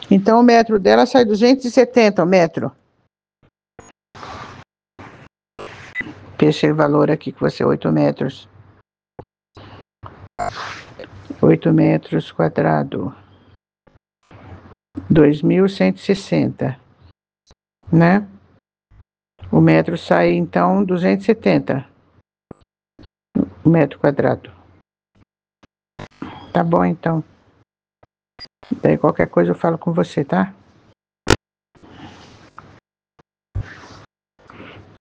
Então o metro dela sai 270 o metro. Esse valor aqui que você, 8 metros. 8 metros quadrados. 2.160, né? O metro sai, então, 270 o metro quadrado. Tá bom, então. Daí qualquer coisa eu falo com você, tá?